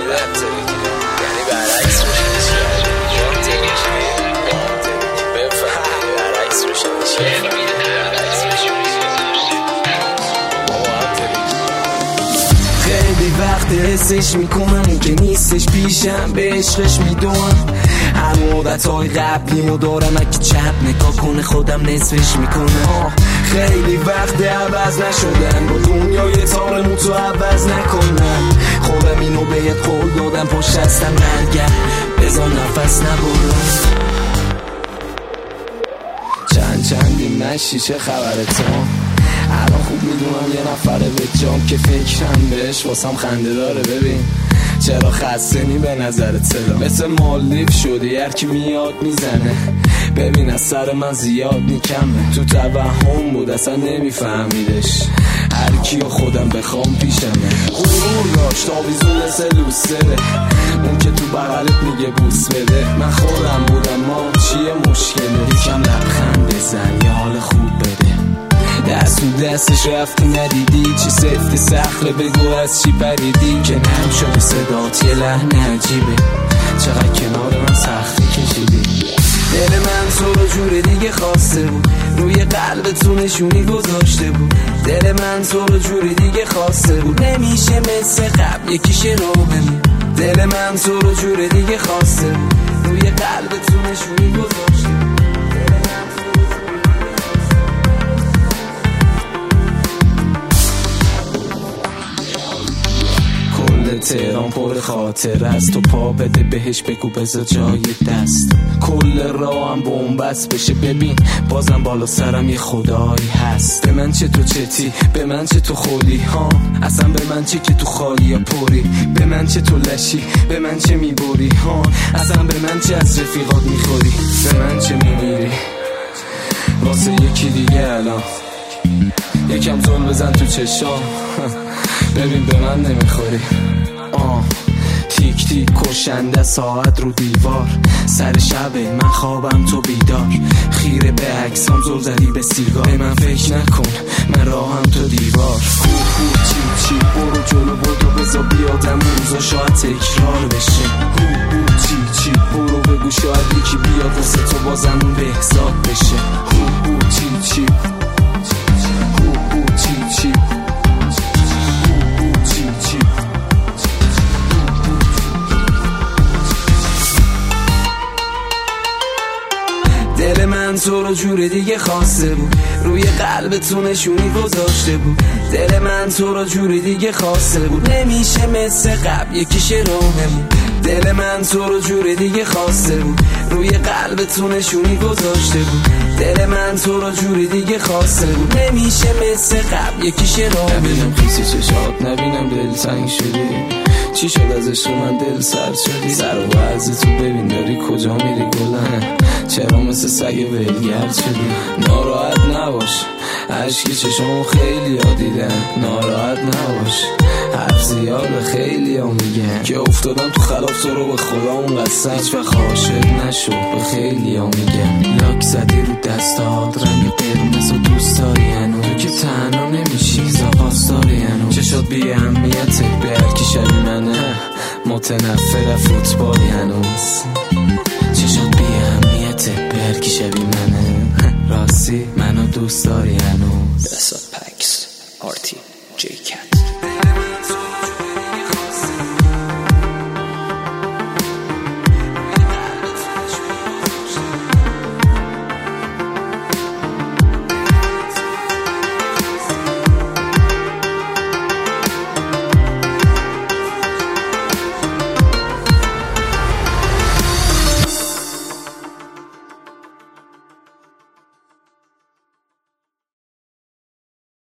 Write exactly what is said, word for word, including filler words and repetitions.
یعنی برعکس روشنش کردی منطقش بفهم برعکس روشنش کردی خیلی وقت حسش میکنم اون که نیستش پیشم به عشقش میدونم همه عادتهای قبلیمو دارم اگه چپ نگاه کنه خودم نصفش میکنم خیلی وقت عوض نشدم با دنیای تارمو تو عوض نکنم خودم اینو بهت قول دادم پشت هستم مرگم بزن نفس نبرم چند چندی نشی چه خبرت الان خوب میدونم یه نفره به جام که فکرم بهش واسم خنده داره ببین چرا خسته نی به نظرت چرا مثل مالدیو شدی هر کی میاد میزنه ببین از سر من زیاد نیکمه تو توهم بود اصلا نمیفهمیدش هر کیو خودم بخوام پیشمه غرور داشت آویزون مثل لوسره اون که تو بغلت میگه بوس بده من خودم بودم ما چیه مشکله یکم لبخند بزن یه حال خوب بده دست تو دستش رفتی ندیدی چی سفتی سخله بگو از چی پریدی که نرم شده صدات یه لحن عجیبه چقدر کنار من سختی کشیدی دل من تو رو جور دیگه خواسته بود روی قلبتون نشونی گذاشته بود دل من تو رو جور دیگه خواسته بود نمیشه مثل قبل یکیش رو بمون دل من تو رو جور دیگه خواسته بود روی قلبتون نشونی گذاشته بود تهران پر خاطر است تو پا بده بهش بگو بذار جای دست کل راه هم بومبست بشه ببین بازم بالا سرم یه خدایی هست به من چه تو چتی به من چه تو خودی ها اصلا به من چه که تو خالی یا پوری به من چه تو لشی به من چه میبوری ها اصلا به من چه از رفیقات میخوری به من چه میمیری واسه یکی دیگه الان یکم زل بزن تو چشام ببین به من نمیخوری آه تیک تیک کشنده ساعت رو دیوار سر شبه من خوابم تو بیدار خیره به عکسام زل زدی به سیگار به من فکر نکن من راهم تو دیوار هو هو چی چی برو جلو بدو بزا بیادم روزا شاید تکرار بشه هو هو چی چی برو بگو شاید یکی بیاد واسه تو بازمون به حساب بشه هو هو چی چی هو هو چی چی دل من تو رو جور دیگه خواسته بود روی قلبتون نشونی گذاشته بود دل من تو رو جور دیگه خواسته بود نمیشه مثل قبل یکیش راهمون دل من تو رو جور دیگه خواسته بود روی قلبتون نشونی گذاشته بود دل من تو رو جور دیگه خواسته بود نمیشه مثل قبل یکیش راهمون نبینم خیسی چشات نبینم دل تنگ شدی چی شد از عشق من دل سرد شدی سر و وضع تو ببین داری کجا میری گلن چرا مثل سگ ولگرد شدی ناراحت نباش عشقی چشمو خیلی ها دیدن ناراحت نباش حرف زیاده خیلی ها میگن که افتادم تو خلاف تو رو به خدا اون قصه هیچ وقت عاشق نشو به خیلی ها میگن لاک زدی رو دستات رنگ قرمز و دوست داری هنو تو که تنها نمیشی زاپاس داری هنو چشات بی اهمیته به هرکی شبی منه متنفر فوتبالی هنوز چشات بی اهمیته به هرکی شبی منه راستی منو دوست داری هنوز بسات پکس آرتی